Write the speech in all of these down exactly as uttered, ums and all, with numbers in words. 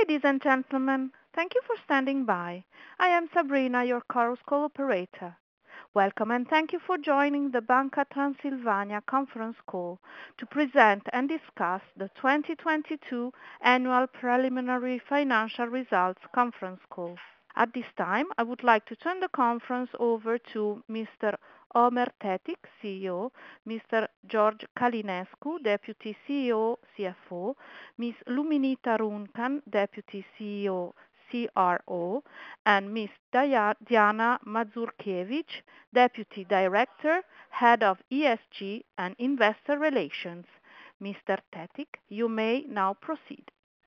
Ladies and gentlemen, thank you for standing by. I am Sabrina, your Chorus Call operator. Welcome and thank you for joining the Banca Transilvania conference call to present and discuss the twenty twenty-two annual preliminary financial results conference call. At this time, I would like to turn the conference over to Mister Ömer Tetik, C E O, Mister George Călinescu, Deputy C E O, C F O, Miss Luminița Runcan, Deputy C E O, C R O, and Miss Diana Mazurkiewicz, Deputy Director, Head of E S G and Investor Relations. Mister Tetik, you may now proceed.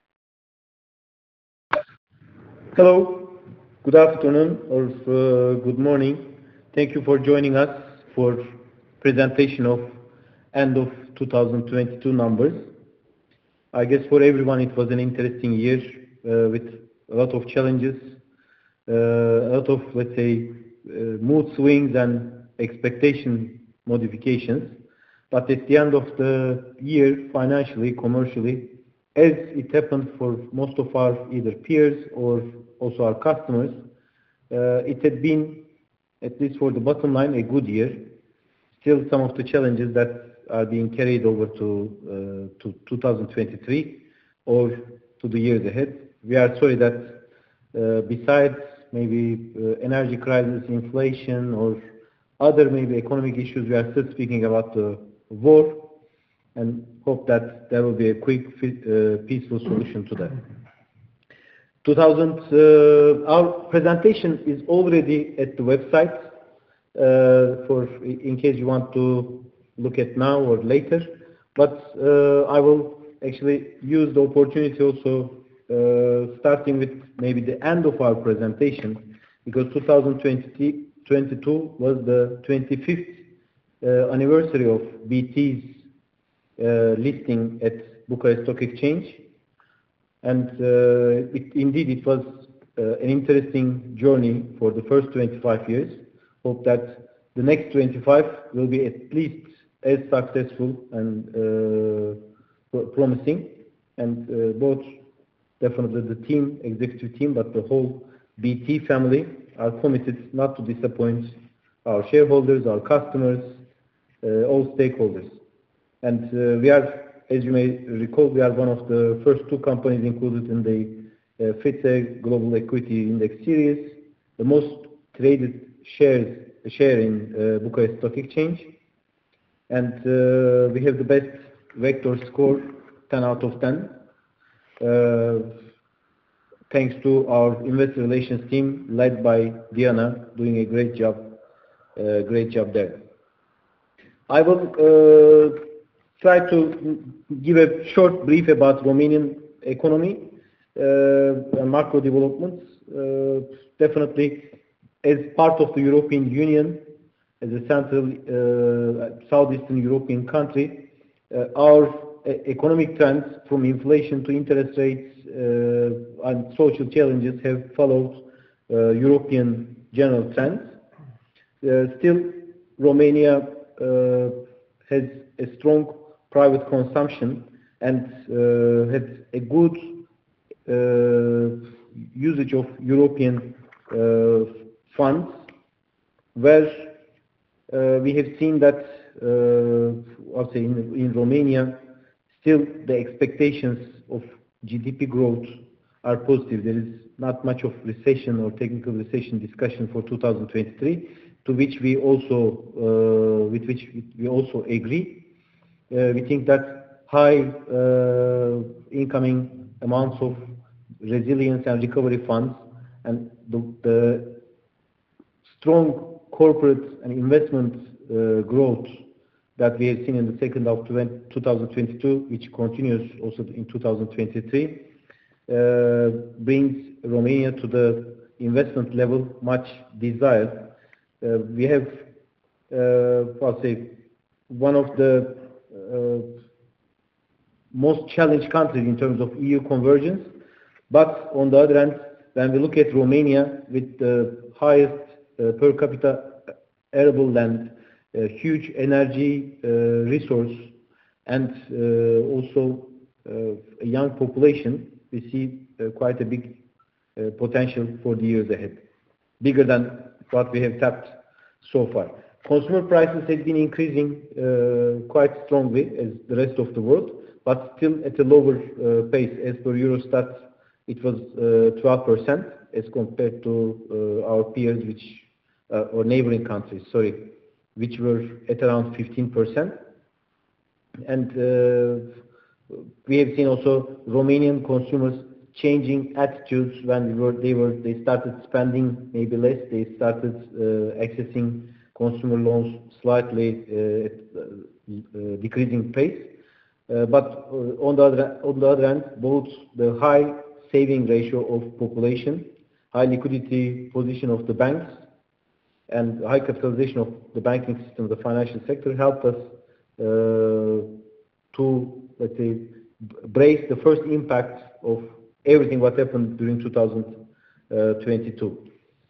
Hello, good afternoon or uh, good morning. Thank you for joining us for presentation of end of two thousand twenty-two numbers. I guess for everyone it was an interesting year uh, with a lot of challenges, uh, a lot of, let's say, uh, mood swings and expectation modifications. But at the end of the year, financially, commercially, as it happened for most of our either peers or also our customers, uh, it had been, at least for the bottom line, a good year. Still some of the challenges that are being carried over to, uh, to two thousand twenty-three or to the years ahead. We are sorry that uh, besides maybe uh, energy crisis, inflation, or other maybe economic issues, we are still speaking about the war, and hope that there will be a quick, uh, peaceful solution to that. two thousand, uh, our presentation is already at the website uh, for in case you want to look at now or later. But uh, I will actually use the opportunity also, uh, starting with maybe the end of our presentation, because two thousand twenty-two was the twenty-fifth uh, anniversary of B T's uh, listing at Bucharest Stock Exchange. And uh, it, indeed, it was uh, an interesting journey for the first twenty-five years. Hope that the next twenty-five will be at least as successful and uh, promising. And uh, both, definitely the team, executive team, but the whole B T family are committed not to disappoint our shareholders, our customers, uh, all stakeholders. And uh, we are, as you may recall, we are one of the first two companies included in the uh, FTSE Global Equity Index Series, the most traded shares share in uh, Bucharest Stock Exchange, and uh, we have the best vector score, ten out of ten, uh, thanks to our investor relations team led by Diana, doing a great job, uh, great job there. I will uh, try to give a short brief about Romanian economy uh, and macro developments. Uh, definitely, as part of the European Union, as a central uh, southeastern European country, uh, our uh, economic trends from inflation to interest rates uh, and social challenges have followed uh, European general trends. Uh, still, Romania uh, has a strong private consumption and uh, had a good uh, usage of European uh, funds, where uh, we have seen that uh, I'll say in, in Romania, still the expectations of G D P growth are positive. There is not much of recession or technical recession discussion for two thousand twenty-three, to which we also, uh, with which we also agree. Uh, we think that high uh, incoming amounts of resilience and recovery funds and the, the strong corporate and investment uh, growth that we have seen in the second half of two thousand twenty-two, which continues also in two thousand twenty-three, uh, brings Romania to the investment level much desired. Uh, we have, uh, I'll say, one of the uh, most challenged countries in terms of E U convergence. But on the other hand, when we look at Romania with the highest uh, per capita arable land, a huge energy uh, resource, and uh, also uh, a young population, we see uh, quite a big uh, potential for the years ahead, bigger than what we have tapped so far. Consumer prices have been increasing uh, quite strongly as the rest of the world, but still at a lower uh, pace. As per Eurostat, it was uh, twelve percent as compared to uh, our peers, which uh, or neighboring countries, sorry, which were at around fifteen percent. And uh, we have seen also Romanian consumers changing attitudes when we were, they were they started spending maybe less. They started uh, accessing consumer loans slightly uh, at uh, decreasing pace. Uh, but uh, on the other on the other hand, both the high saving ratio of population, high liquidity position of the banks, and high capitalization of the banking system, the financial sector, helped us uh, to, let's say, brace the first impact of everything what happened during two thousand twenty-two.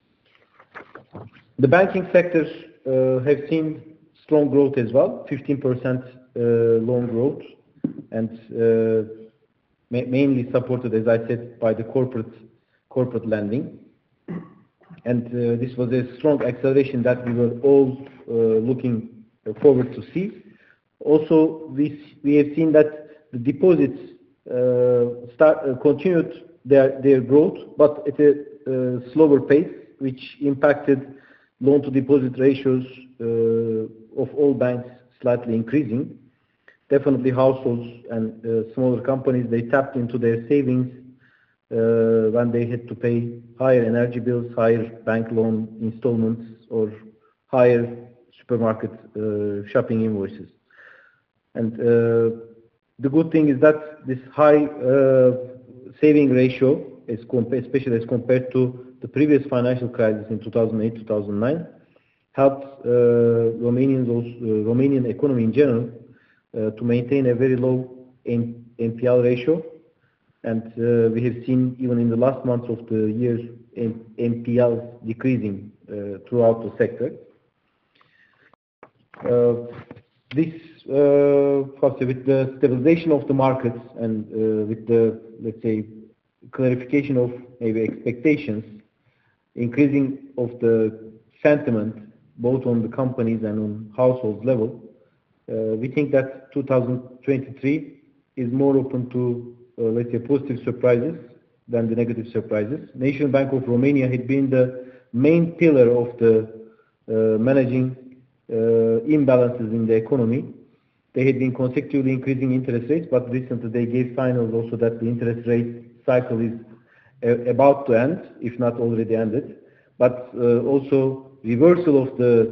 The banking sector uh, have seen strong growth as well, fifteen percent uh, loan growth, and uh, ma mainly supported, as I said, by the corporate corporate lending. And uh, this was a strong acceleration that we were all uh, looking forward to see. Also, we, we have seen that the deposits uh, start, uh, continued their, their growth, but at a uh, slower pace, which impacted loan-to-deposit ratios uh, of all banks slightly increasing. Definitely households and uh, smaller companies, they tapped into their savings uh, when they had to pay higher energy bills, higher bank loan installments, or higher supermarket uh, shopping invoices. And uh, the good thing is that this high uh, saving ratio, as especially as compared to the previous financial crisis in two thousand eight, two thousand nine, helped uh, Romanians also, uh, Romanian economy in general uh, to maintain a very low N P L ratio. And uh, we have seen even in the last months of the year N P Ls decreasing uh, throughout the sector. Uh, this, uh, with the stabilization of the markets and uh, with the, let's say, clarification of maybe expectations, increasing of the sentiment both on the companies and on households level, uh, we think that two thousand twenty-three is more open to, uh, let's say, positive surprises than the negative surprises. National Bank of Romania had been the main pillar of the uh, managing uh, imbalances in the economy. They had been consecutively increasing interest rates, but recently they gave signals also that the interest rate cycle is uh, about to end, if not already ended. But uh, also reversal of the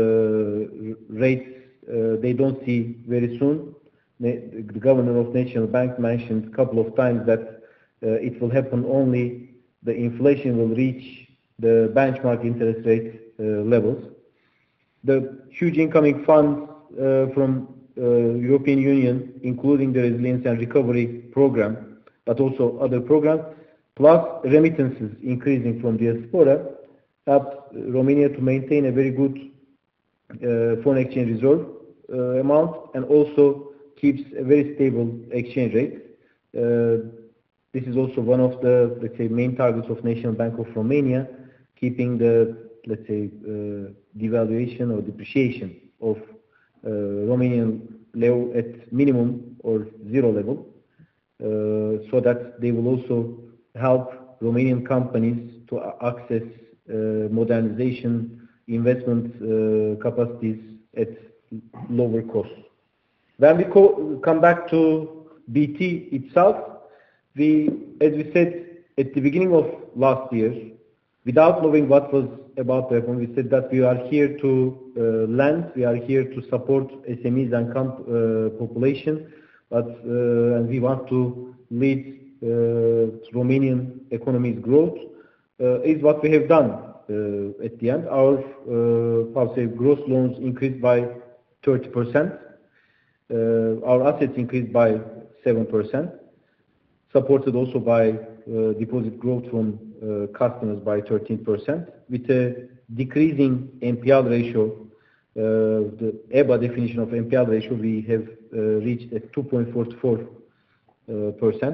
uh, rates, uh, they don't see very soon. The governor of National Bank mentioned a couple of times that uh, it will happen only the inflation will reach the benchmark interest rate uh, levels. The huge incoming funds uh, from uh, European Union, including the Resilience and Recovery Program, but also other programs, plus remittances increasing from diaspora, helped Romania to maintain a very good uh, foreign exchange reserve uh, amount, and also keeps a very stable exchange rate. Uh, this is also one of the, let's say, main targets of National Bank of Romania, keeping the, let's say, uh, devaluation or depreciation of uh, Romanian leu at minimum or zero level, uh, so that they will also help Romanian companies to access uh, modernization, investment uh, capacities at lower cost. When we co come back to B T itself, we, as we said at the beginning of last year, without knowing what was about to happen, we said that we are here to uh, lend, we are here to support S M Es and camp, uh, population, but uh, and we want to lead uh, Romanian economy's growth, uh, is what we have done uh, at the end. Our uh, say, gross loans increased by thirty percent. Uh, our assets increased by seven percent, supported also by uh, deposit growth from uh, customers by thirteen percent, with a decreasing N P L ratio. Uh, the E B A definition of N P L ratio we have uh, reached at two point four four percent,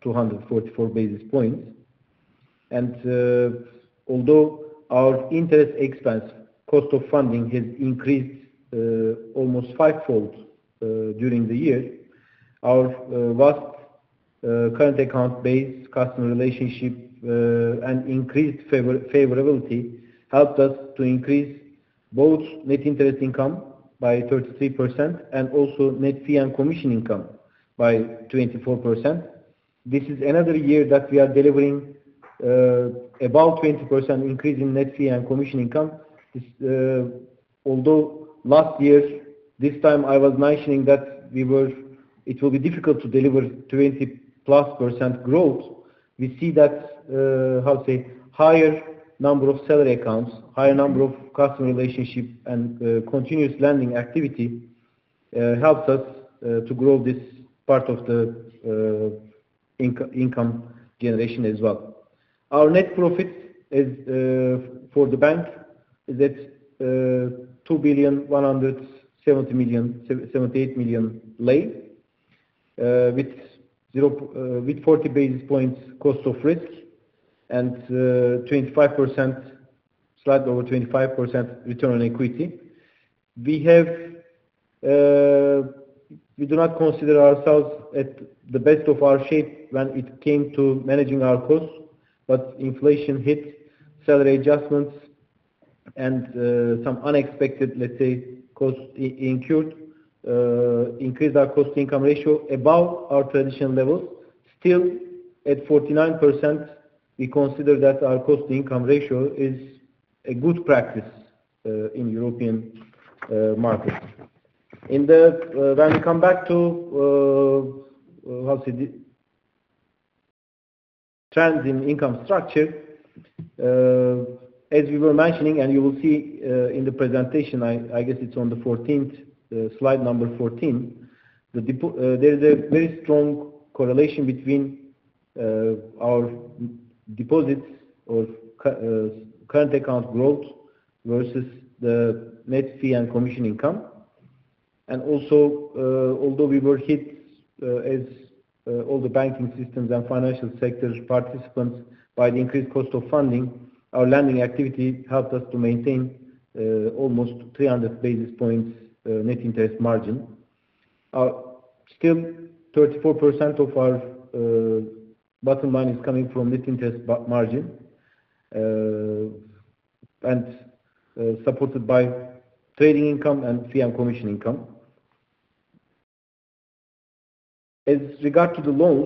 two hundred forty-four basis points. And uh, although our interest expense, cost of funding, has increased uh, almost fivefold uh, during the year, our uh, vast uh, current account base, customer relationship, uh, and increased favor favorability helped us to increase both net interest income by thirty-three percent and also net fee and commission income by twenty-four percent. This is another year that we are delivering uh, about twenty percent increase in net fee and commission income. This, uh, although last year, this time I was mentioning that we were, it will be difficult to deliver twenty plus percent growth. We see that, uh, how to say, higher number of salary accounts, higher number of customer relationship, and uh, continuous lending activity uh, helps us uh, to grow this part of the uh, inc income generation as well. Our net profit is uh, for the bank is at uh, two billion one hundred seventy million, seventy-eight million lei, uh, with zero, uh, with forty basis points cost of risk and uh, twenty-five percent, slightly over twenty-five percent return on equity. We have, uh, we do not consider ourselves at the best of our shape when it came to managing our costs, but inflation hit, salary adjustments, and uh, some unexpected, let's say, costs incurred, uh, increased our cost-to-income ratio above our traditional levels. Still, at forty-nine percent, we consider that our cost-to-income ratio is a good practice uh, in European uh, markets. In the uh, when we come back to uh, uh, how to say, the trends in income structure, uh, as we were mentioning, and you will see uh, in the presentation, I, I guess it's on the fourteenth, uh, slide number fourteen, the uh, there is a very strong correlation between uh, our deposits or uh, current account growth versus the net fee and commission income. And also, uh, although we were hit uh, as uh, all the banking systems and financial sector participants by the increased cost of funding, our lending activity helped us to maintain uh, almost three hundred basis points uh, net interest margin. Uh, still, thirty-four percent of our uh, bottom line is coming from net interest margin, uh, and uh, supported by trading income and fee and commission income. As regard to the loans,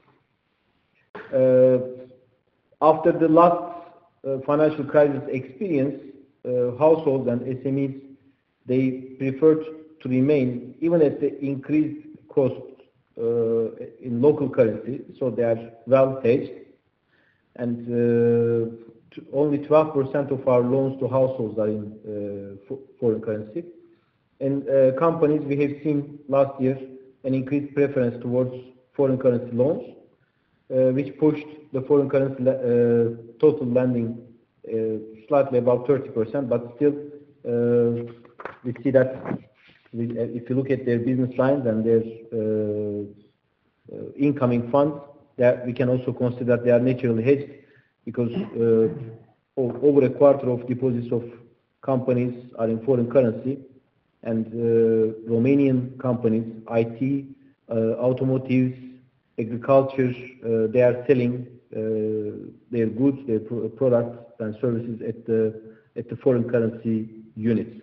uh, after the last uh, financial crisis experience, uh, households and S M Es, they preferred to remain even at the increased cost uh, in local currency, so they are well hedged, and uh, only twelve percent of our loans to households are in uh, foreign currency. In uh, companies, we have seen last year an increased preference towards foreign currency loans, uh, which pushed the foreign currency uh, total lending uh, slightly above thirty percent, but still uh, we see that we, uh, if you look at their business lines and their uh, uh, incoming funds, that we can also consider that they are naturally hedged, because uh, over a quarter of deposits of companies are in foreign currency, and uh, Romanian companies, I T, uh, automotives, agriculture, uh, they are selling uh, their goods, their pro products and services at the at the foreign currency units.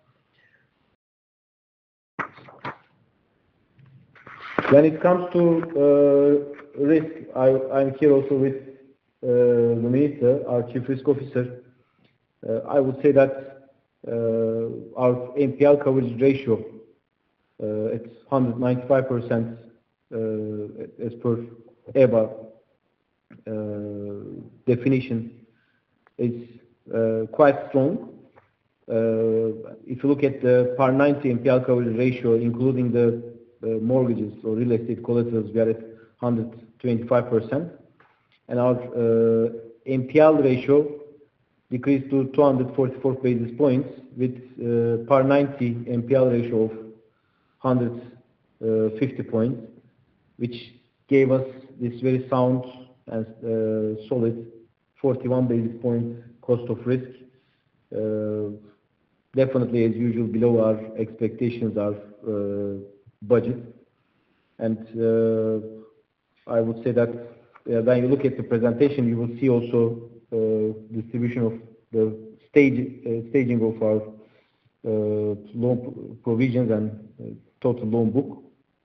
When it comes to uh, risk, I, I'm here also with uh, the Minister, our Chief Risk Officer. Uh, I would say that Uh, our N P L coverage ratio, uh, it's one hundred ninety-five percent uh, as per E B A uh, definition, is uh, quite strong. Uh, if you look at the par ninety N P L coverage ratio, including the uh, mortgages or real estate collaterals, we are at one hundred twenty-five percent, and our uh, N P L ratio decreased to two hundred forty-four basis points, with uh, par ninety N P L ratio of one hundred fifty points, which gave us this very sound and uh, solid forty-one basis points cost of risk. Uh, definitely, as usual, below our expectations, our uh, budget. And uh, I would say that uh, when you look at the presentation, you will see also uh, distribution of the stage, uh, staging of our uh, loan provisions and uh, total loan book.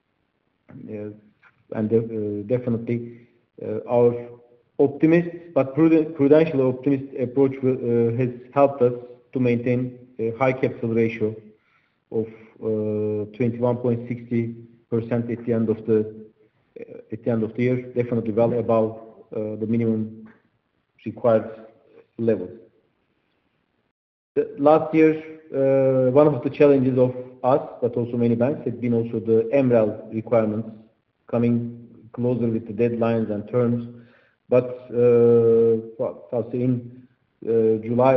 Uh, and uh, definitely uh, our optimist but prudent, prudential optimist approach uh, has helped us to maintain a high capital ratio of uh, twenty-one point six zero percent at the end of the uh, at the end of the year, definitely well above uh, the minimum required level. The, last year, uh, one of the challenges of us, but also many banks, had been also the M R E L requirements coming closer with the deadlines and terms. But uh, in uh, July,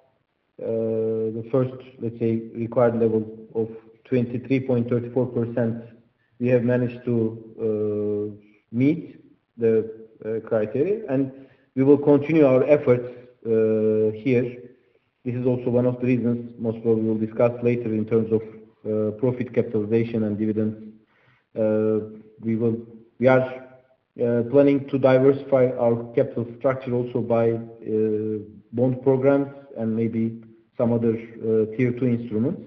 uh, the first, let's say, required level of twenty-three point three four percent, we have managed to uh, meet the uh, criteria, and we will continue our efforts uh, here. This is also one of the reasons, most probably we'll discuss later in terms of uh, profit capitalization and dividends. Uh, we will, we are uh, planning to diversify our capital structure also by uh, bond programs and maybe some other uh, tier two instruments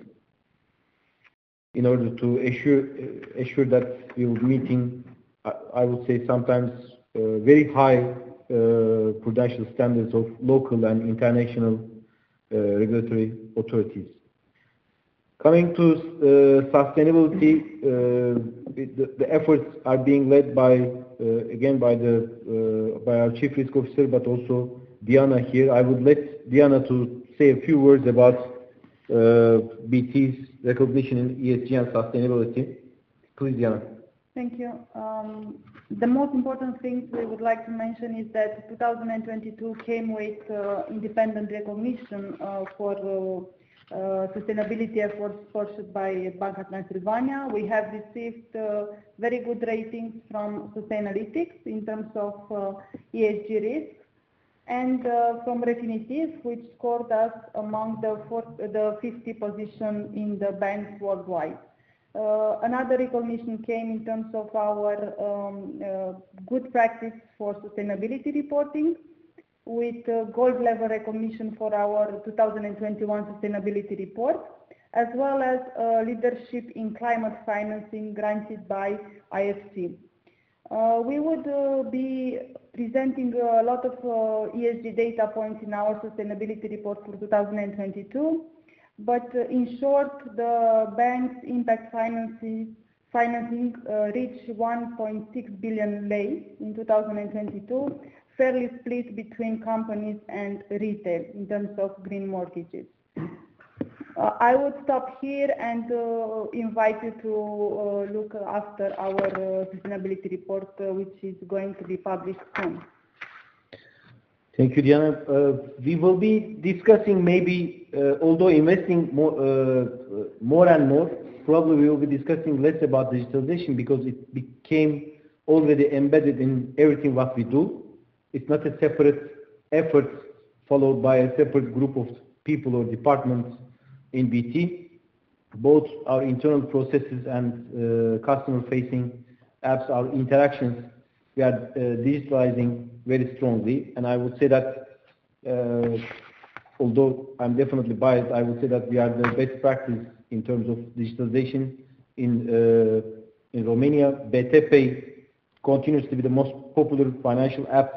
in order to assure uh, assure that we will be meeting, I, I would say sometimes uh, very high uh, prudential standards of local and international uh, regulatory authorities. Coming to uh, sustainability, uh, the, the efforts are being led by, uh, again, by the uh, by our Chief Risk Officer, but also Diana here. I would let Diana to say a few words about uh, B T's recognition in E S G and sustainability. Please, Diana. Thank you. Um, the most important things we would like to mention is that two thousand twenty-two came with uh, independent recognition uh, for uh, Uh, sustainability efforts pursued by Banca Transilvania. We have received uh, very good ratings from Sustainalytics in terms of uh, E S G risks, and uh, from Refinitiv, which scored us among the, fourth, the fifty position in the banks worldwide. Uh, another recognition came in terms of our um, uh, good practice for sustainability reporting, with uh, gold level recognition for our two thousand twenty-one sustainability report, as well as uh, leadership in climate financing granted by I F C. Uh, we would uh, be presenting a lot of uh, E S G data points in our sustainability report for two thousand twenty-two, but uh, in short, the bank's impact financing, financing uh, reached one point six billion lei in two thousand twenty-two, fairly split between companies and retail in terms of green mortgages. Uh, I would stop here and uh, invite you to uh, look after our uh, sustainability report, uh, which is going to be published soon. Thank you, Diana. Uh, we will be discussing maybe, uh, although investing more, uh, more and more, probably we will be discussing less about digitalization because it became already embedded in everything what we do. It's not a separate effort followed by a separate group of people or departments in B T. Both our internal processes and uh, customer-facing apps, our interactions, we are uh, digitalizing very strongly. And I would say that, uh, although I'm definitely biased, I would say that we are the best practice in terms of digitalization in, uh, in Romania. B T Pay continues to be the most popular financial app,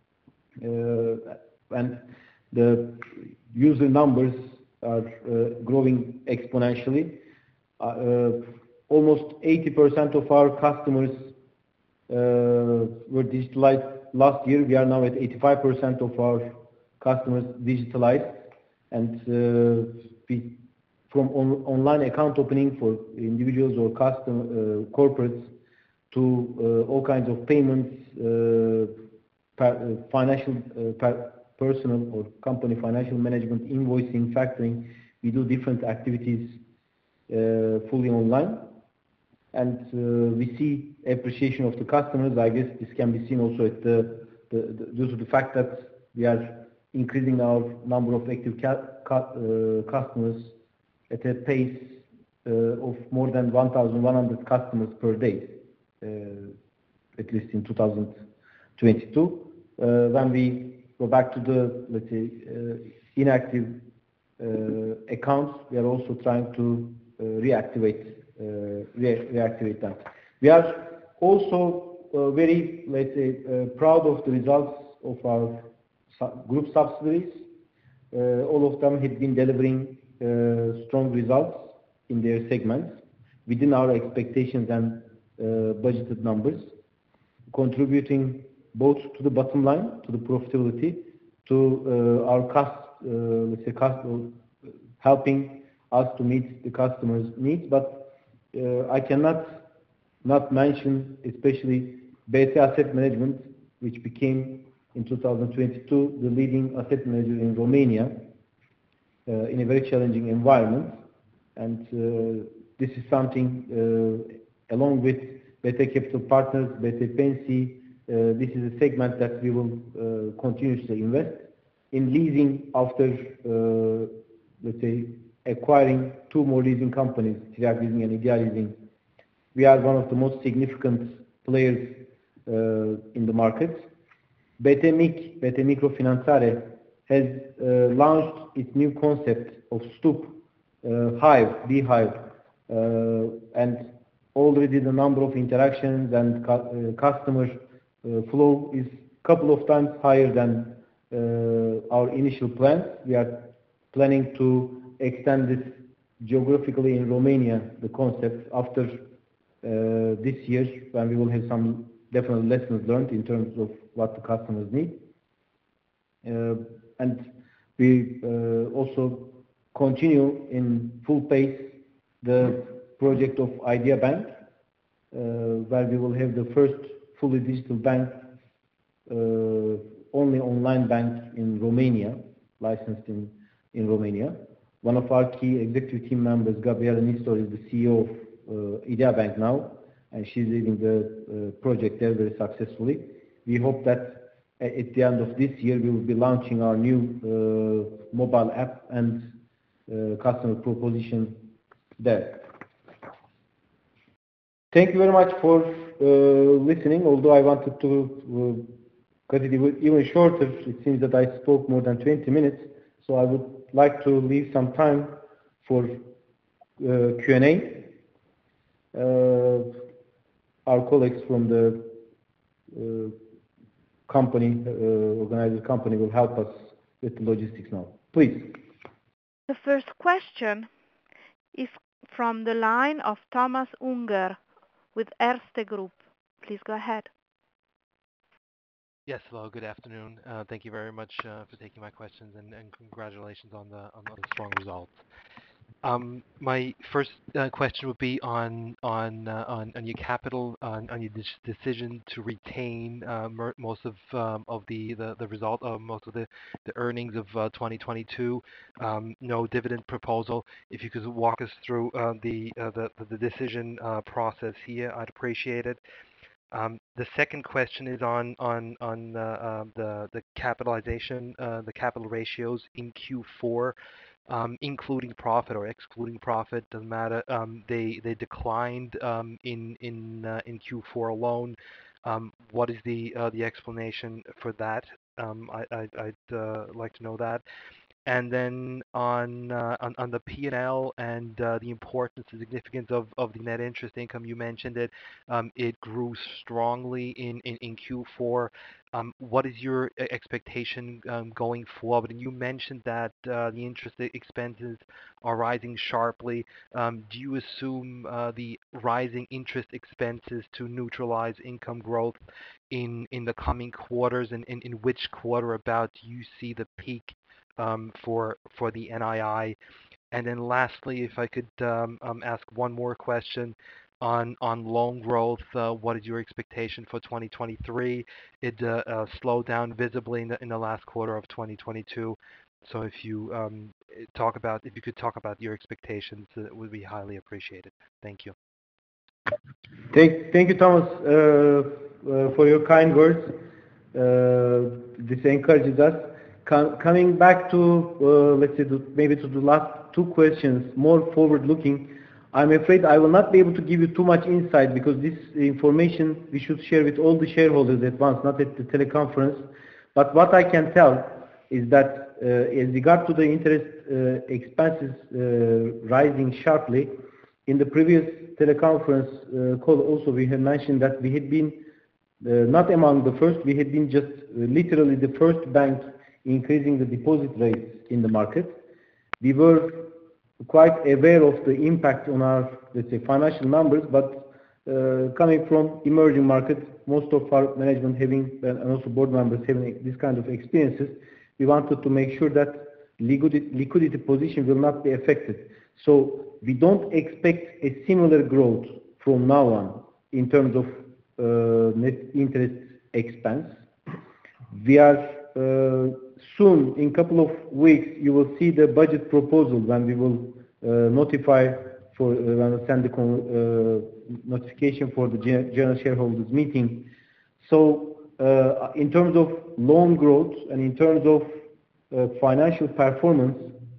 uh, and the user numbers are uh, growing exponentially. Uh, uh, almost eighty percent of our customers uh, were digitalized last year. We are now at eighty-five percent of our customers digitalized, and uh, we, from on, online account opening for individuals or custom uh, corporates to uh, all kinds of payments, uh, per, uh, financial, uh, per, personal or company financial management, invoicing, factoring. We do different activities uh, fully online. and uh, we see appreciation of the customers. I guess this can be seen also at the, the, the due to the fact that we are increasing our number of active ca ca uh, customers at a pace uh, of more than one thousand one hundred customers per day, uh, at least in two thousand twenty-two. Uh, when we go back to the, let's say, uh, inactive uh, accounts, we are also trying to uh, reactivate uh, re reactivate them. We are also uh, very, let's say, uh, proud of the results of our su group subsidiaries. Uh, all of them have been delivering uh, strong results in their segments within our expectations and uh, budgeted numbers, contributing both to the bottom line, to the profitability, to uh, our cost, uh, let's say, cost, uh, helping us to meet the customers' needs. But uh, I cannot not mention, especially B T Asset Management, which became in two thousand twenty-two the leading asset manager in Romania uh, in a very challenging environment. And uh, this is something, uh, along with B T Capital Partners, B T Pensii, uh, this is a segment that we will uh, continuously invest in leasing after, uh, let's say, acquiring two more leasing companies, Tirag Leasing and Idea Leasing. We are one of the most significant players uh, in the market. B T M I C, B T Microfinanțare, has uh, launched its new concept of Stoop, uh, Hive, Beehive, uh, and already the number of interactions and cu uh, customer uh, flow is a couple of times higher than uh, our initial plans. We are planning to extend this geographically in Romania, the concept, after uh, this year, when we will have some definite lessons learned in terms of what the customers need. Uh, and we uh, also continue in full pace the project of Idea Bank, uh, where we will have the first fully digital bank, uh, only online bank in Romania, licensed in, in Romania. One of our key executive team members, Gabriela Nistor, is the C E O of uh, Idea Bank now, and she's leading the uh, project there very successfully. We hope that at the end of this year we will be launching our new uh, mobile app and uh, customer proposition there. Thank you very much for uh, listening. Although I wanted to uh, cut it even shorter, it seems that I spoke more than twenty minutes, so I would like to leave some time for uh, Q and A. Uh, our colleagues from the uh, company, uh, organizer company, will help us with the logistics now. Please. The first question is from the line of Thomas Unger with Erste Group. Please go ahead. Yes, hello, good afternoon. Uh, thank you very much uh, for taking my questions, and, and congratulations on the on the strong results. Um, my first uh, question would be on on uh, on, on your capital, on, on your de decision to retain uh, most of um, of the, the the result of most of the the earnings of uh, twenty twenty-two. Um, no dividend proposal. If you could walk us through uh, the, uh, the the decision uh, process here, I'd appreciate it. Um, the second question is on on on uh, uh, the the capitalization, uh, the capital ratios in Q four, um, including profit or excluding profit, doesn't matter. Um, they they declined um, in in uh, in Q four alone. Um, what is the uh, the explanation for that? Um, I, I I'd uh, like to know that. And then on uh, on, on the P and L and uh, the importance and significance of, of the net interest income, you mentioned it. Um, it grew strongly in, in, in Q four. Um, what is your e- expectation um, going forward? And you mentioned that uh, the interest e- expenses are rising sharply. Um, do you assume uh, the rising interest expenses to neutralize income growth in, in the coming quarters? And in, in which quarter about do you see the peak um, for for the N I I? And then lastly, if I could um, um, ask one more question on on loan growth, uh, what is your expectation for twenty twenty-three? It uh, uh, slowed down visibly in the, in the last quarter of twenty twenty-two. So if you um, talk about if you could talk about your expectations, uh, it would be highly appreciated. Thank you. Thank, thank you, Thomas, uh, uh, for your kind words. Uh, this encourages us. Com coming back to, uh, let's say, to, maybe to the last two questions, more forward-looking, I'm afraid I will not be able to give you too much insight because this information we should share with all the shareholders at once, not at the teleconference. But what I can tell is that uh, as regard to the interest uh, expenses uh, rising sharply, in the previous teleconference uh, call also we have mentioned that we had been uh, not among the first, we had been just uh, literally the first bank increasing the deposit rates in the market. We were quite aware of the impact on our, let's say, financial numbers, but uh, coming from emerging markets, most of our management having, and also board members having this kind of experiences, we wanted to make sure that liquidity, liquidity position will not be affected. So we don't expect a similar growth from now on in terms of uh, net interest expense. We are uh, soon, in a couple of weeks, you will see the budget proposal when we will uh, notify for, uh, when we send the uh, notification for the general shareholders meeting. So uh, in terms of loan growth and in terms of uh, financial performance,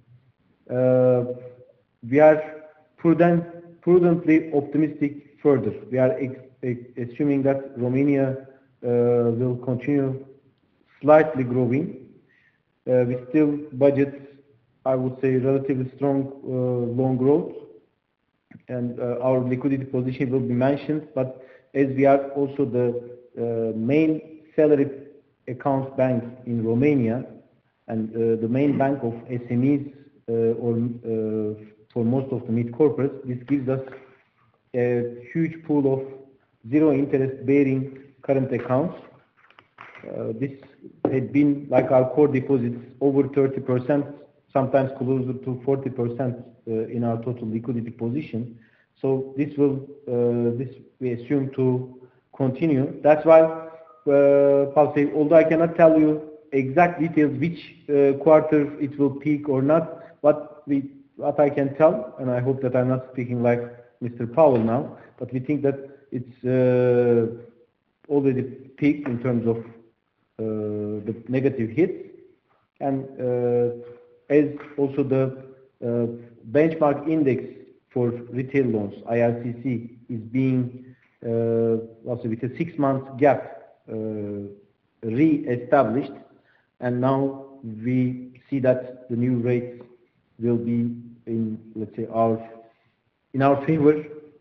uh, we are prudent, prudently optimistic further. We are ex assuming that Romania uh, will continue slightly growing. Uh, we still budget, I would say, relatively strong uh, loan growth, and uh, our liquidity position will be mentioned. But as we are also the uh, main salary account bank in Romania and uh, the main bank of S M Es uh, or uh, for most of the mid corporates, this gives us a huge pool of zero interest bearing current accounts. Uh, this had been like our core deposits over thirty percent, sometimes closer to forty percent uh, in our total liquidity position. So this will, uh, this we assume to continue. That's why, uh, I'll say, although I cannot tell you exact details which uh, quarter it will peak or not, what we, what I can tell, and I hope that I'm not speaking like Mister Powell now, but we think that it's uh, already peaked in terms of Uh, the negative hits, and uh, as also the uh, benchmark index for retail loans, I R C C, is being uh, also with a six-month gap uh, re-established, and now we see that the new rates will be in, let's say, our in our favor.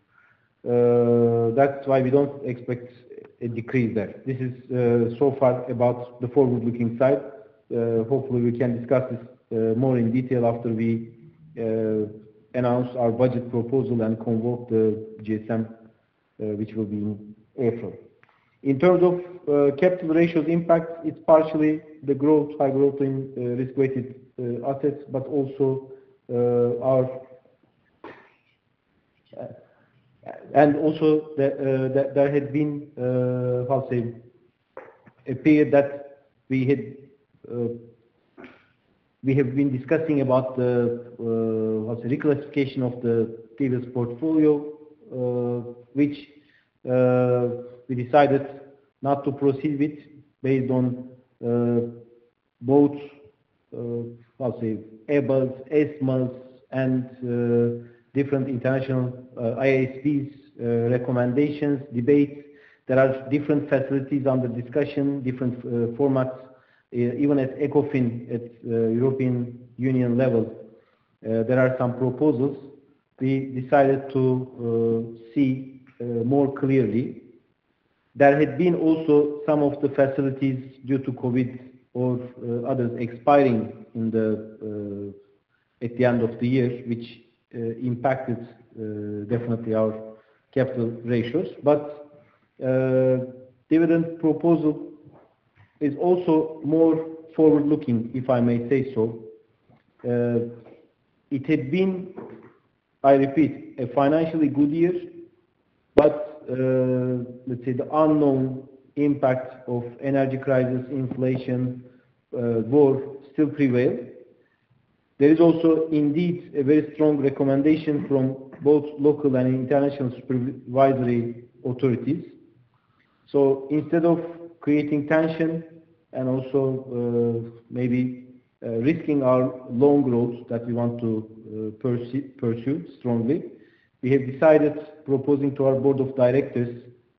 Uh, that's why we don't expect a decrease there. This is uh, so far about the forward-looking side. Uh, hopefully we can discuss this uh, more in detail after we uh, announce our budget proposal and convoke the G S M, uh, which will be in April. In terms of uh, capital ratios impact, it's partially the growth, high growth in uh, risk-weighted uh, assets, but also uh, our uh, and also the, uh, that there had been, uh, how to say, a period that we had, uh, we have been discussing about the uh, how to say, reclassification of the previous portfolio, uh, which uh, we decided not to proceed with based on uh, both, uh, how to say, E B As, ESMAs, and uh, different international uh, I S Ps, uh, recommendations, debates. There are different facilities under discussion, different uh, formats, uh, even at ECOFIN, at uh, European Union level. Uh, there are some proposals. We decided to uh, see uh, more clearly. There had been also some of the facilities due to COVID or uh, others expiring in the, uh, at the end of the year, which Uh, impacted uh, definitely our capital ratios, but uh, dividend proposal is also more forward-looking, if I may say so. Uh, it had been, I repeat, a financially good year, but uh, let's say the unknown impact of energy crisis, inflation, uh, war still prevail. There is also indeed a very strong recommendation from both local and international supervisory authorities. So instead of creating tension and also uh, maybe uh, risking our long growth that we want to uh, pursue, pursue strongly, we have decided, proposing to our board of directors,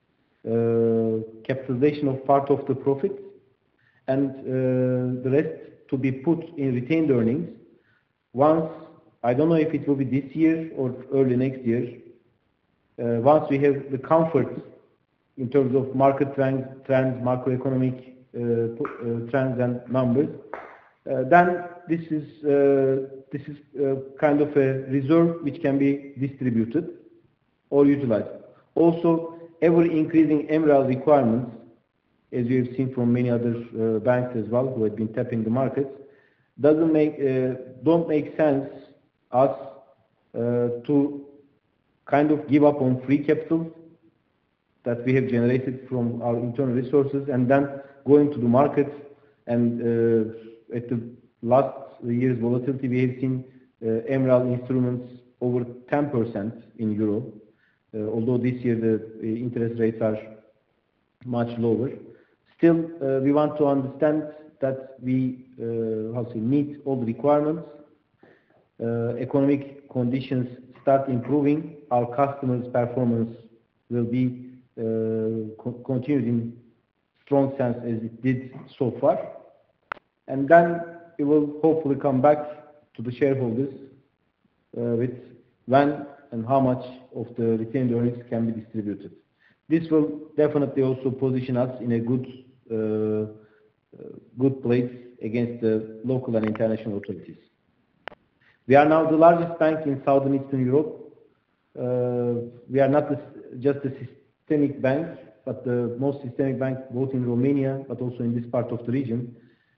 uh, capitalization of part of the profit and uh, the rest to be put in retained earnings. Once, I don't know if it will be this year or early next year, uh, once we have the comfort in terms of market trends, trends macroeconomic uh, uh, trends and numbers, uh, then this is uh, this is uh, kind of a reserve which can be distributed or utilized. Also, ever increasing M R E L requirements, as you have seen from many other uh, banks as well who have been tapping the markets, doesn't make uh, don't make sense us uh, to kind of give up on free capital that we have generated from our internal resources and then going to the market. And uh, at the last year's volatility, we have seen uh, M R E L instruments over ten percent in euro, uh, although this year the uh, interest rates are much lower. Still, uh, we want to understand that we uh, how to say, meet all the requirements. Uh, economic conditions start improving, our customers' performance will be uh, co continued in strong sense as it did so far, and then it will hopefully come back to the shareholders uh, with when and how much of the retained earnings can be distributed. This will definitely also position us in a good uh, uh, good place against the local and international authorities. We are now the largest bank in Southern Eastern Europe. Uh, we are not the, just a systemic bank, but the most systemic bank both in Romania, but also in this part of the region.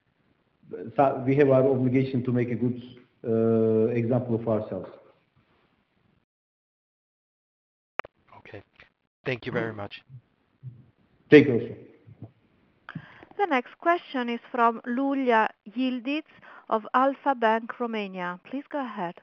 So we have our obligation to make a good uh, example of ourselves. Okay. Thank you very much. Thank you also. The next question is from Iulia Yildiz of Alpha Bank Romania. Please go ahead.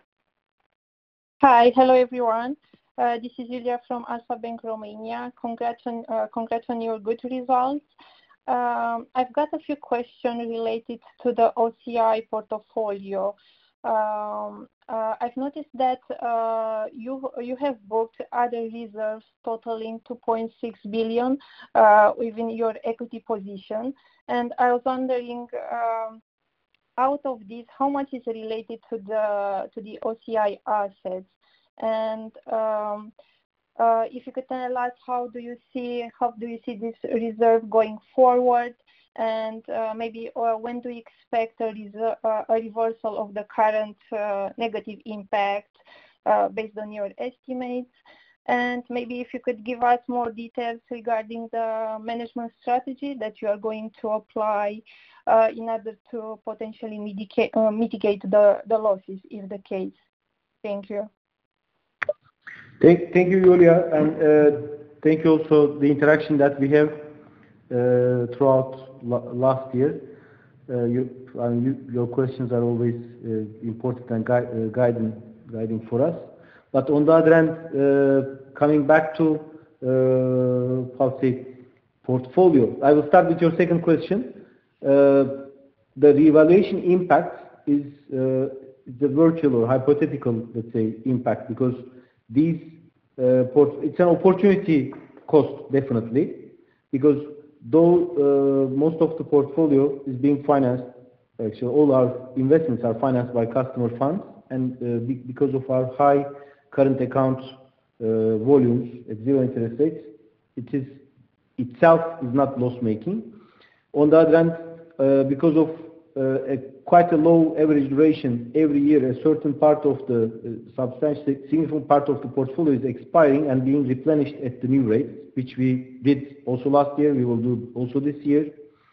Hi, hello everyone. Uh, this is Iulia from Alpha Bank Romania. Congrats on, uh, congrats on your good results. Um, I've got a few questions related to the O C I portfolio. Um, uh, I've noticed that uh, you you have booked other reserves totaling two point six billion uh, within your equity position, and I was wondering, um, out of this, how much is related to the to the O C I assets, and um, uh, if you could tell us how do you see how do you see this reserve going forward, and uh, maybe uh, when do you expect a, reser uh, a reversal of the current uh, negative impact uh, based on your estimates, and maybe if you could give us more details regarding the management strategy that you are going to apply uh, in order to potentially mitigate, uh, mitigate the, the losses, if the case. Thank you. Thank, thank you, Yulia, and uh, thank you also the interaction that we have uh, throughout last year. Uh, you, I mean, you, your questions are always uh, important and gui uh, guiding, guiding for us. But on the other hand, uh, coming back to uh, how to say, portfolio, I will start with your second question. Uh, the revaluation impact is uh, the virtual or hypothetical, let's say, impact, because these uh, port it's an opportunity cost definitely, because though uh, most of the portfolio is being financed, actually all our investments are financed by customer funds, and uh, be because of our high current account uh, volumes at zero interest rates, it is itself is not loss making. On the other hand, uh, because of uh, a, quite a low average duration, every year a certain part of the uh, substantial significant part of the portfolio is expiring and being replenished at the new rate, which we did also last year, we will do also this year.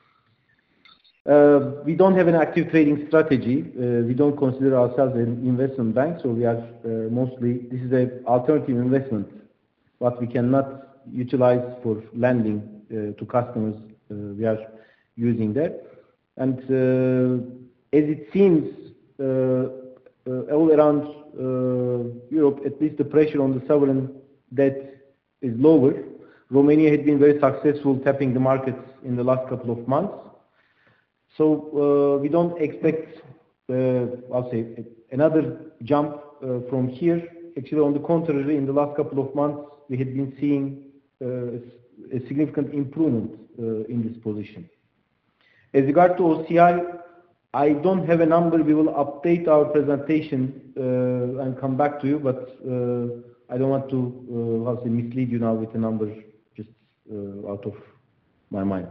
Uh, we don't have an active trading strategy. Uh, we don't consider ourselves an investment bank, so we are uh, mostly, this is an alternative investment, what we cannot utilize for lending uh, to customers. Uh, we are using that. And uh, as it seems, uh, uh, all around uh, Europe, at least the pressure on the sovereign debt is lower. Romania had been very successful tapping the markets in the last couple of months. So uh, we don't expect, uh, I'll say, another jump uh, from here. Actually, on the contrary, in the last couple of months, we had been seeing uh, a significant improvement uh, in this position. As regard to O C I, I don't have a number. We will update our presentation uh, and come back to you, but uh, I don't want to uh, how to say, mislead you now with a number just uh, out of my mind.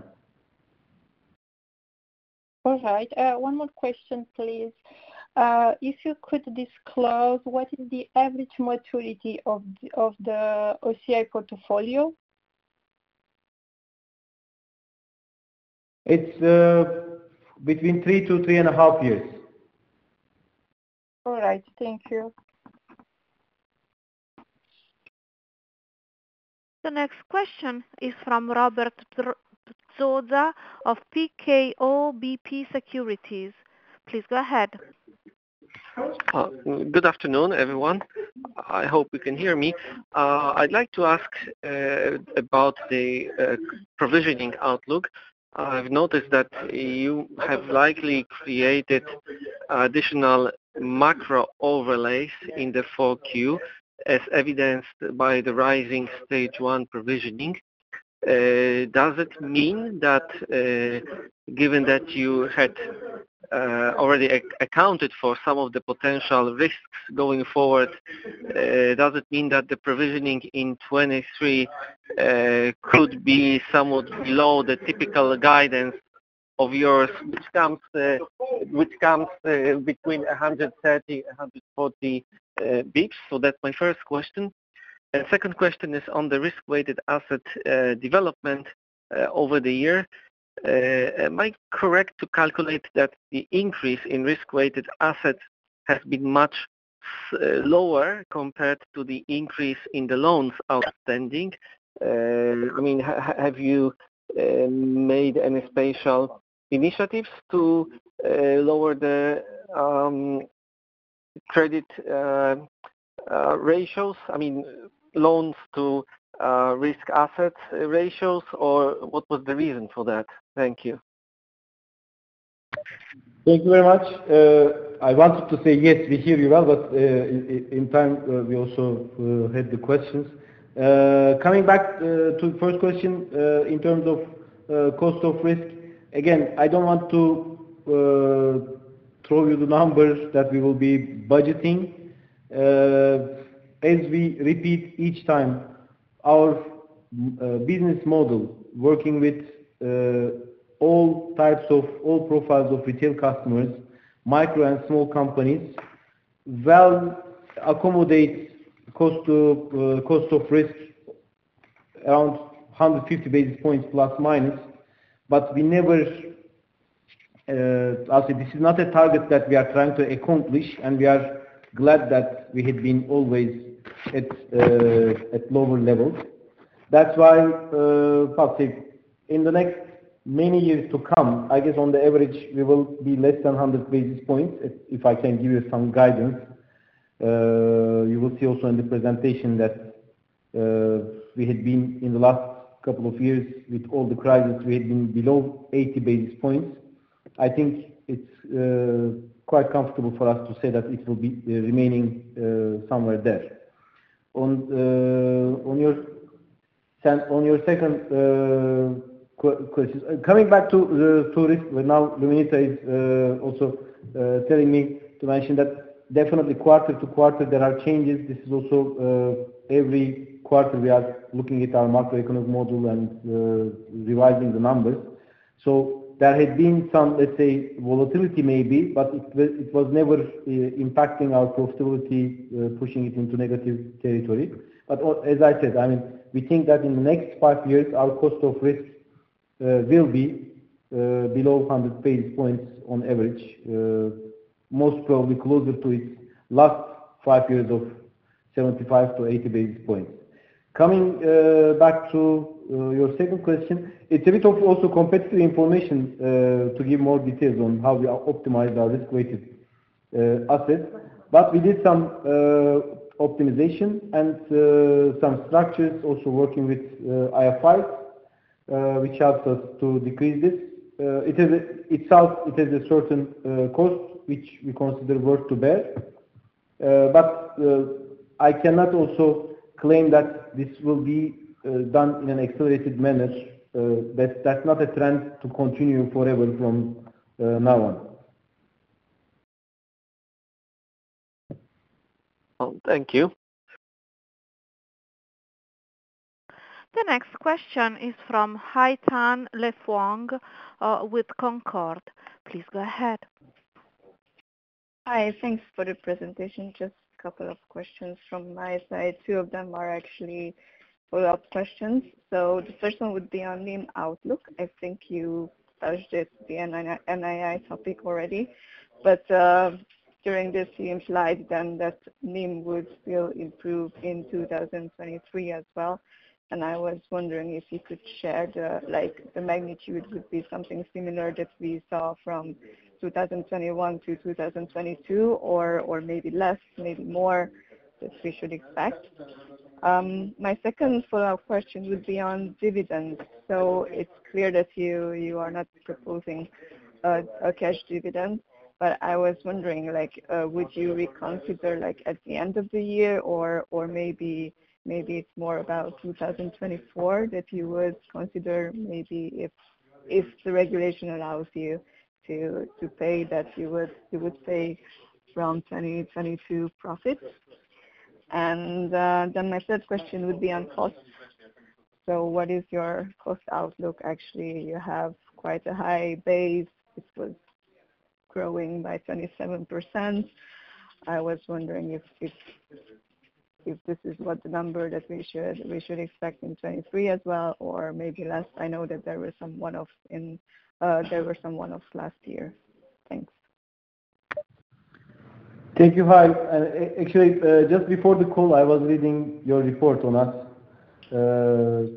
All right. Uh, one more question, please. Uh, if you could disclose what is the average maturity of the, of the O C I portfolio? It's uh, between three to three and a half years. All right. Thank you. The next question is from Robert Zoza of P K O B P Securities. Please go ahead. Uh, good afternoon, everyone. I hope you can hear me. Uh, I'd like to ask uh, about the uh, provisioning outlook. I've noticed that you have likely created additional macro overlays in the four Q, as evidenced by the rising stage one provisioning. Uh, does it mean that, uh, given that you had uh, already ac accounted for some of the potential risks going forward, uh, does it mean that the provisioning in twenty-three uh, could be somewhat below the typical guidance of yours, which comes uh, which comes uh, between one hundred thirty, one hundred forty uh, bips? So that's my first question. And second question is on the risk-weighted asset uh, development uh, over the year. Uh, am I correct to calculate that the increase in risk-weighted assets has been much uh, lower compared to the increase in the loans outstanding? Uh, I mean, ha have you uh, made any special initiatives to uh, lower the um, credit uh, uh, ratios? I mean, loans to uh, risk assets ratios, or what was the reason for that? Thank you. Thank you very much. Uh, I wanted to say yes, we hear you well, but uh, in, in time uh, we also uh, had the questions. Uh, coming back uh, to the first question uh, in terms of uh, cost of risk, again, I don't want to uh, throw you the numbers that we will be budgeting. Uh, as we repeat each time, our uh, business model working with uh, all types of, all profiles of retail customers, micro and small companies, well accommodate cost to uh, cost of risk around one hundred fifty basis points plus minus, but we never, uh, I'll say this is not a target that we are trying to accomplish, and we are glad that we had been always at uh, at lower levels. That's why, uh, I'll say, in the next many years to come, I guess on the average we will be less than one hundred basis points, if I can give you some guidance. Uh, you will see also in the presentation that uh, we had been in the last couple of years with all the crises, we had been below eighty basis points. I think it's uh, quite comfortable for us to say that it will be uh, remaining uh, somewhere there. On uh, on your on your second uh, questions. Uh, coming back to the to risk, now Luminița is uh, also uh, telling me to mention that definitely quarter to quarter there are changes. This is also uh, every quarter we are looking at our macroeconomic model and uh, revising the numbers. So there had been some, let's say, volatility maybe, but it, it was never uh, impacting our profitability, uh, pushing it into negative territory. But uh, as I said, I mean, we think that in the next five years our cost of risk Uh, will be uh, below one hundred basis points on average, uh, most probably closer to its last five years of seventy-five to eighty basis points. Coming uh, back to uh, your second question, it's a bit of also competitive information uh, to give more details on how we optimize our risk-weighted uh, assets. But we did some uh, optimization and uh, some structures, also working with uh, I F Is, uh, which helps us to decrease this. Uh, it is a, itself, it has a certain uh, cost which we consider worth to bear. Uh, but uh, I cannot also claim that this will be uh, done in an accelerated manner. Uh, that, that's not a trend to continue forever from uh, now on. Well, thank you. The next question is from Haitan Lefuang uh, with Concord. Please go ahead. Hi, thanks for the presentation. Just a couple of questions from my side. Two of them are actually follow-up questions. So the first one would be on NIM outlook. I think you touched it, the N I I topic already, but uh, during this you implied then that NIM would still improve in two thousand twenty-three as well. And I was wondering if you could share the, like, the magnitude would be something similar that we saw from two thousand twenty-one to two thousand twenty-two, or, or maybe less, maybe more, that we should expect. Um, my second follow-up question would be on dividends. So it's clear that you, you are not proposing a, a cash dividend, but I was wondering, like, uh, would you reconsider, like, at the end of the year, or, or maybe maybe it's more about two thousand twenty-four that you would consider, maybe if if the regulation allows you to to pay, that you would you would pay around twenty twenty-two profits. And uh, then my third question would be on costs. So what is your cost outlook? Actually, you have quite a high base. It was growing by twenty-seven percent. I was wondering if if if this is what the number that we should we should expect in twenty-three as well, or maybe less. I know that there were some one-offs in uh, there were some one-offs last year. Thanks. Thank you, Hai. And actually, uh, just before the call, I was reading your report on us. Uh,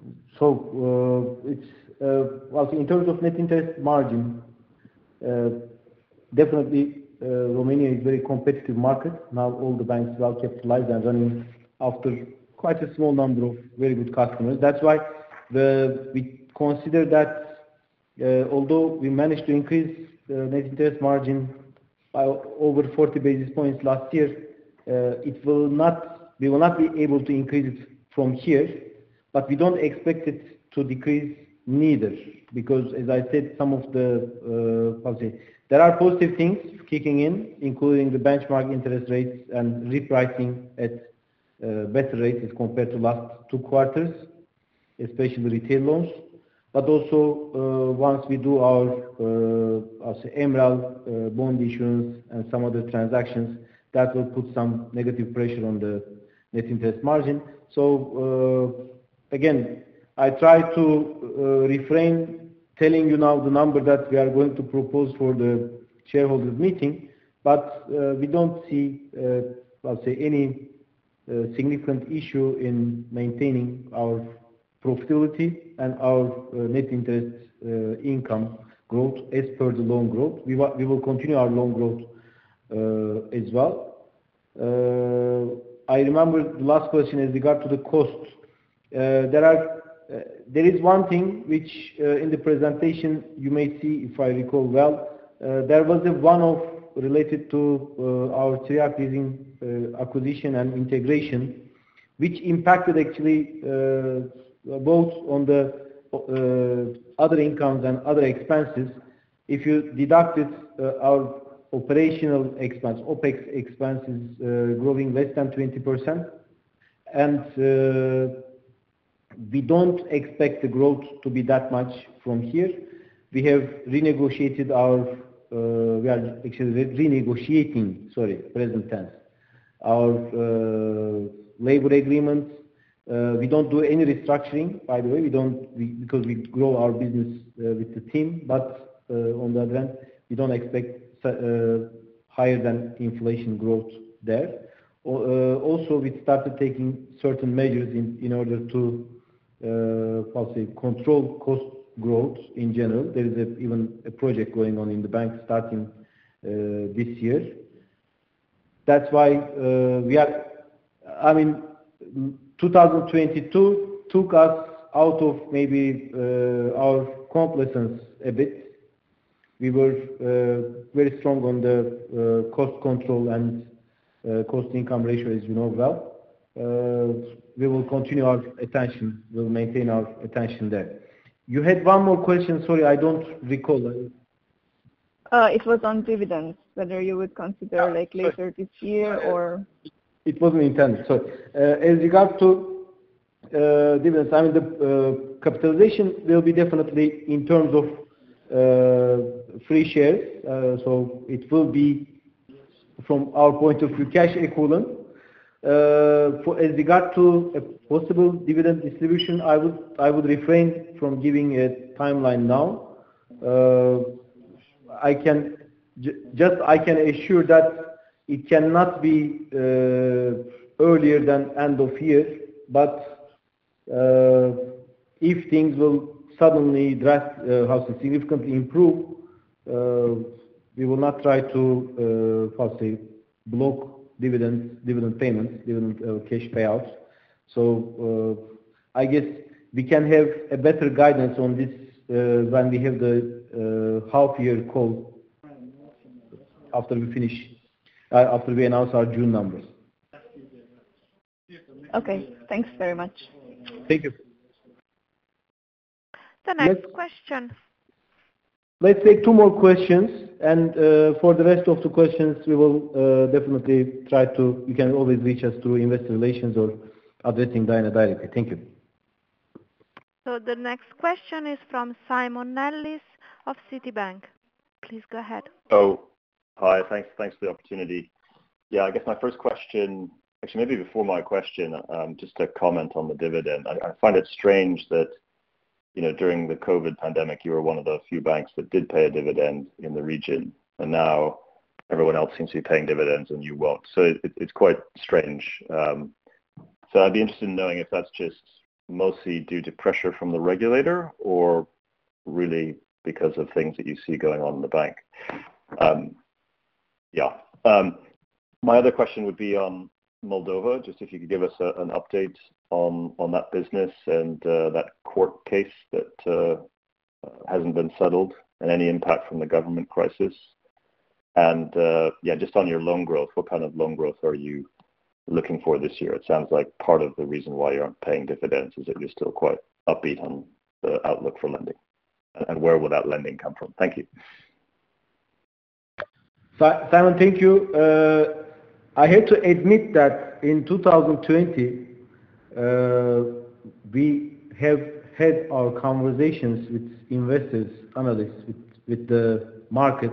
so uh, it's uh, well, in terms of net interest margin, uh, definitely. Uh, Romania is a very competitive market. Now all the banks well capitalized and running after quite a small number of very good customers. That's why the, we consider that uh, although we managed to increase the net interest margin by over forty basis points last year, uh, it will not, we will not be able to increase it from here, but we don't expect it to decrease neither, because as I said, some of the, uh, how to say, there are positive things kicking in, including the benchmark interest rates and repricing at uh, better rates as compared to last two quarters, especially retail loans. But also, uh, once we do our uh, I'll say E M R E L uh, bond issuance and some other transactions, that will put some negative pressure on the net interest margin. So uh, again, I try to uh, refrain telling you now the number that we are going to propose for the shareholders meeting, but uh, we don't see, uh, I'll say, any uh, significant issue in maintaining our profitability and our uh, net interest uh, income growth as per the loan growth. We, we will continue our loan growth uh, as well. Uh, I remember the last question as regard to the cost. Uh, there are Uh, there is one thing which uh, in the presentation you may see, if I recall well, uh, there was a one-off related to uh, our Țiriac Leasing uh, acquisition and integration, which impacted actually uh, both on the uh, other incomes and other expenses. If you deducted uh, our operational expense, OPEX expenses uh, growing less than twenty percent, and uh, we don't expect the growth to be that much from here. We have renegotiated our, uh, we are actually re renegotiating, sorry, present tense, our uh, labor agreements. Uh, we don't do any restructuring, by the way, we don't, we, because we grow our business uh, with the team, but uh, on the other hand, we don't expect uh, higher than inflation growth there. Uh, also, we started taking certain measures in, in order to Uh, I'll say control cost growth in general. There is a, even a project going on in the bank starting uh, this year. That's why uh, we are, I mean, two thousand twenty-two took us out of maybe uh, our complacence a bit. We were uh, very strong on the uh, cost control and uh, cost-income ratio, as you know well. Uh, we will continue our attention, we'll maintain our attention there. You had one more question, sorry, I don't recall. Uh, it was on dividends, whether you would consider like later this year or... It wasn't intended, so uh, as regards to uh, dividends, I mean the uh, capitalization will be definitely in terms of uh, free shares, uh, so it will be from our point of view cash equivalent. Uh, for, as regard to a possible dividend distribution, I would I would refrain from giving a timeline now. Uh, I can j just I can assure that it cannot be uh, earlier than end of year. But uh, if things will suddenly drast uh, how to significantly improve, uh, we will not try to uh, how to say block dividends, dividend payments, dividend uh, cash payouts. So uh, I guess we can have a better guidance on this uh, when we have the uh, half-year call after we finish, uh, after we announce our June numbers. Okay, thanks very much. Thank you. The next Let's, question. let's take two more questions, and uh, for the rest of the questions, we will uh, definitely try to, you can always reach us through investor relations or addressing Diana directly. Thank you. So the next question is from Simon Nellis of Citibank. Please go ahead. Oh, hi, thanks, thanks for the opportunity. Yeah, I guess my first question, actually maybe before my question, um, just a comment on the dividend. I, I find it strange that, you know, during the COVID pandemic, you were one of the few banks that did pay a dividend in the region, and now everyone else seems to be paying dividends and you won't. So it, it's quite strange. Um, so I'd be interested in knowing if that's just mostly due to pressure from the regulator or really because of things that you see going on in the bank. Um, yeah. Um, my other question would be on Moldova, just if you could give us a, an update on, on that business and uh, that court case that uh, hasn't been settled and any impact from the government crisis. And uh, yeah, just on your loan growth, what kind of loan growth are you looking for this year? It sounds like part of the reason why you aren't paying dividends is that you're still quite upbeat on the outlook for lending. And where will that lending come from? Thank you. Simon, thank you. Uh, I have to admit that in two thousand twenty, uh, we have had our conversations with investors, analysts, with, with the market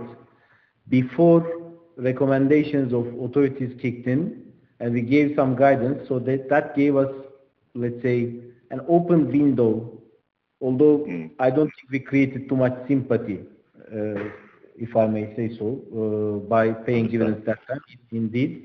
before recommendations of authorities kicked in, and we gave some guidance, so that, that gave us, let's say, an open window, although mm. I don't think we created too much sympathy, uh, if I may say so, uh, by paying dividends that time, indeed.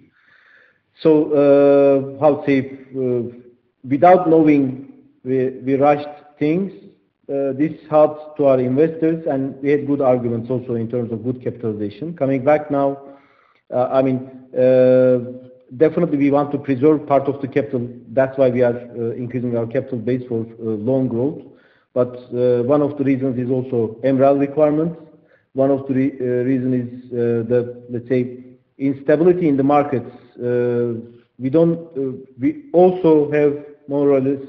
So, uh, how to say, uh, without knowing, we, we rushed things. Uh, this helped to our investors, and we had good arguments also in terms of good capitalization. Coming back now, uh, I mean, uh, definitely we want to preserve part of the capital. That's why we are uh, increasing our capital base for uh, loan growth. But uh, one of the reasons is also M R E L requirements. One of the re uh, reason is uh, the, let's say, instability in the markets. Uh, we don't. Uh, we also have more or less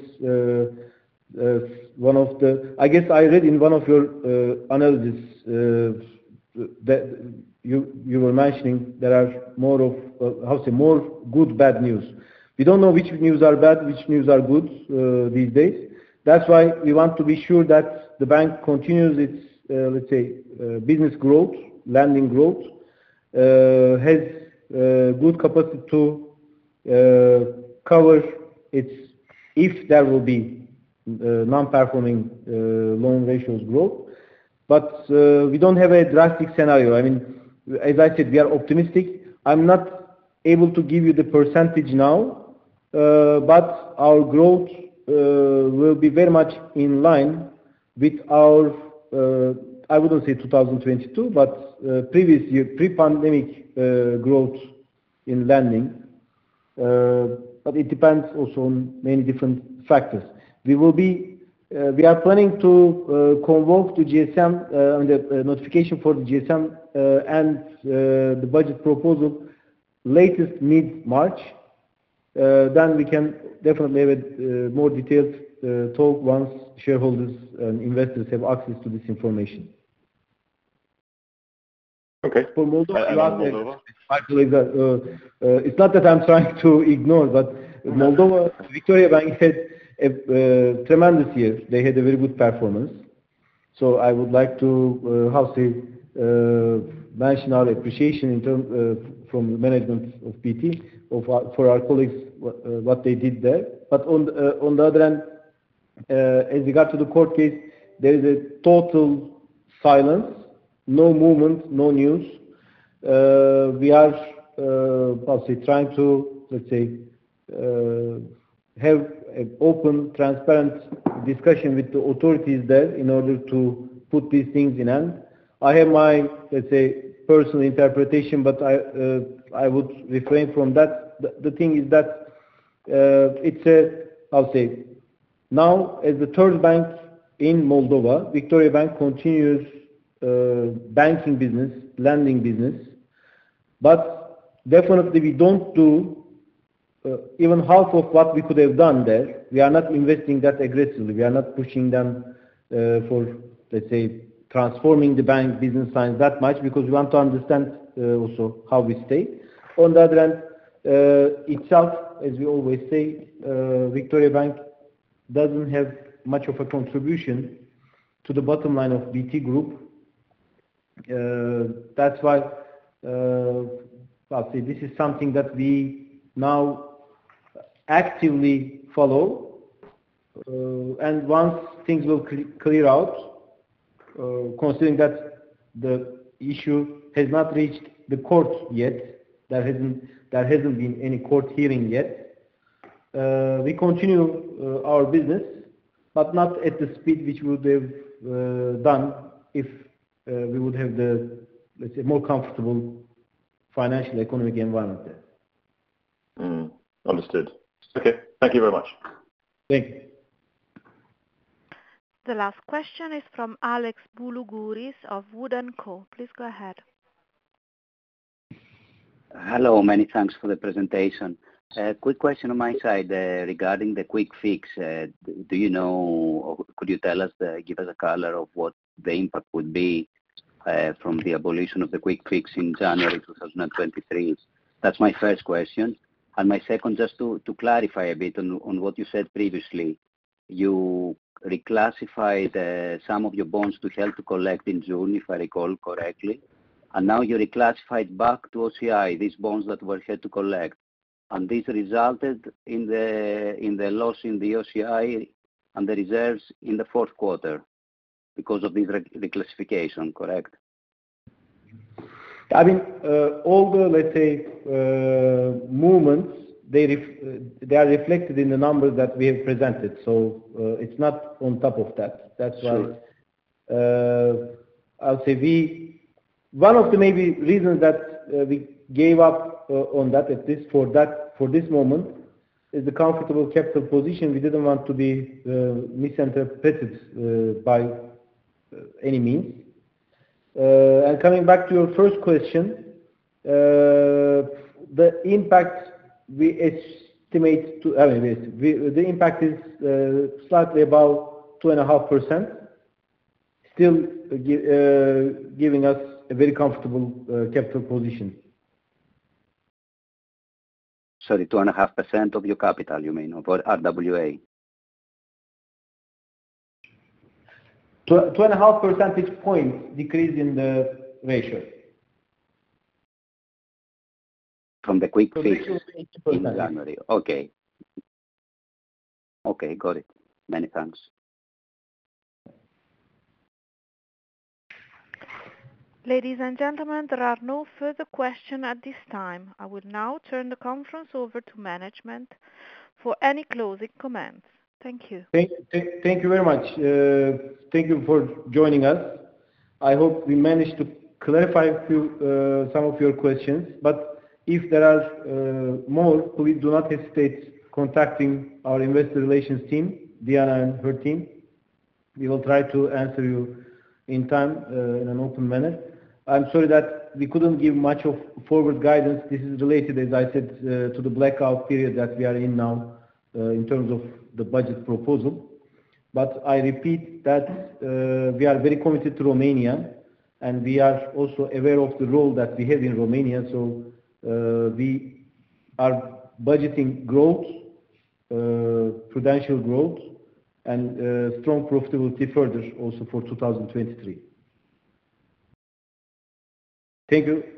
uh, uh, one of the. I guess I read in one of your uh, analysis uh, that you you were mentioning there are more of uh, how to say more good bad news. We don't know which news are bad, which news are good uh, these days. That's why we want to be sure that the bank continues its uh, let's say uh, business growth, lending growth, uh, has uh, good capacity to uh, cover its, if there will be uh, non-performing uh, loan ratios growth. But uh, we don't have a drastic scenario. I mean, as I said, we are optimistic. I'm not able to give you the percentage now, uh, but our growth uh, will be very much in line with our, uh, I wouldn't say two thousand twenty-two, but uh, previous year, pre-pandemic uh, growth in lending, uh, but it depends also on many different factors. We will be, uh, we are planning to uh, convoke the G S M, uh, the uh, notification for the G S M uh, and uh, the budget proposal latest mid-March. Uh, then we can definitely have a uh, more detailed uh, talk once shareholders and investors have access to this information. Okay. For Moldova, And you on asked, Moldova? uh, uh, it's not that I'm trying to ignore, but Moldova, Victoria Bank had a uh, tremendous year. They had a very good performance. So I would like to, uh, how say, uh, mention our appreciation in term, uh, from the management of B T of our, for our colleagues what, uh, what they did there. But on the, uh, on the other hand, uh, as regard to the court case, there is a total silence, no movement, no news. Uh, we are, uh, how say, trying to, let's say, uh, have an open, transparent discussion with the authorities there in order to put these things in hand. I have my, let's say, personal interpretation, but I uh, I would refrain from that. The, the thing is that uh, it's a, I'll say, now as the third bank in Moldova, Victoria Bank continues uh, banking business, lending business, but definitely we don't do Uh, even half of what we could have done there. We are not investing that aggressively. We are not pushing them uh, for, let's say, transforming the bank business lines that much because we want to understand uh, also how we stay. On the other hand, uh, itself, as we always say, uh, Victoria Bank doesn't have much of a contribution to the bottom line of B T Group. Uh, that's why uh, I'll say this is something that we now actively follow, uh, and once things will cl clear out, uh, considering that the issue has not reached the court yet, there hasn't there hasn't been any court hearing yet. Uh, we continue uh, our business, but not at the speed which we would have uh, done if uh, we would have the, let's say, more comfortable financial economic environment there. Mm, understood. Okay, thank you very much. Thank you. The last question is from Alex Boulougouris of Wood and Co. Please go ahead. Hello, many thanks for the presentation. A uh, quick question on my side uh, regarding the quick fix. Uh, do you know, or could you tell us, the, give us a color of what the impact would be uh, from the abolition of the quick fix in January two thousand twenty-three? That's my first question. And my second, just to, to clarify a bit on, on what you said previously, you reclassified uh, some of your bonds to held to collect in June, if I recall correctly, and now you reclassified back to O C I these bonds that were held to collect, and this resulted in the in the loss in the O C I and the reserves in the fourth quarter because of this reclassification, correct? I mean, uh, all the, let's say, uh, movements, they, ref uh, they are reflected in the numbers that we have presented. So uh, it's not on top of that. That's sure. why uh, I'll say we, one of the maybe reasons that uh, we gave up uh, on that at this, for that, for this moment is the comfortable capital position. We didn't want to be uh, misinterpreted uh, by uh, any means. Uh, and coming back to your first question, uh, the impact we estimate to, I mean, we, the impact is uh, slightly above two and a half percent, still uh, gi uh, giving us a very comfortable uh, capital position. Sorry, two and a half percent of your capital, you mean, of R W A? Two, two and a half percentage points decrease in the ratio. From the quick so fix in January. Okay. Okay, got it. Many thanks. Ladies and gentlemen, there are no further questions at this time. I will now turn the conference over to management for any closing comments. Thank you. Thank, thank, thank you very much. Uh, thank you for joining us. I hope we managed to clarify a few, uh, some of your questions. But if there are uh, more, please do not hesitate contacting our investor relations team, Diana and her team. We will try to answer you in time, uh, in an open manner. I'm sorry that we couldn't give much of forward guidance. This is related, as I said, uh, to the blackout period that we are in now uh, in terms of the budget proposal. But I repeat that uh, we are very committed to Romania, and we are also aware of the role that we have in Romania. So uh, we are budgeting growth, uh, prudential growth, and uh, strong profitability further also for two thousand twenty-three. Thank you.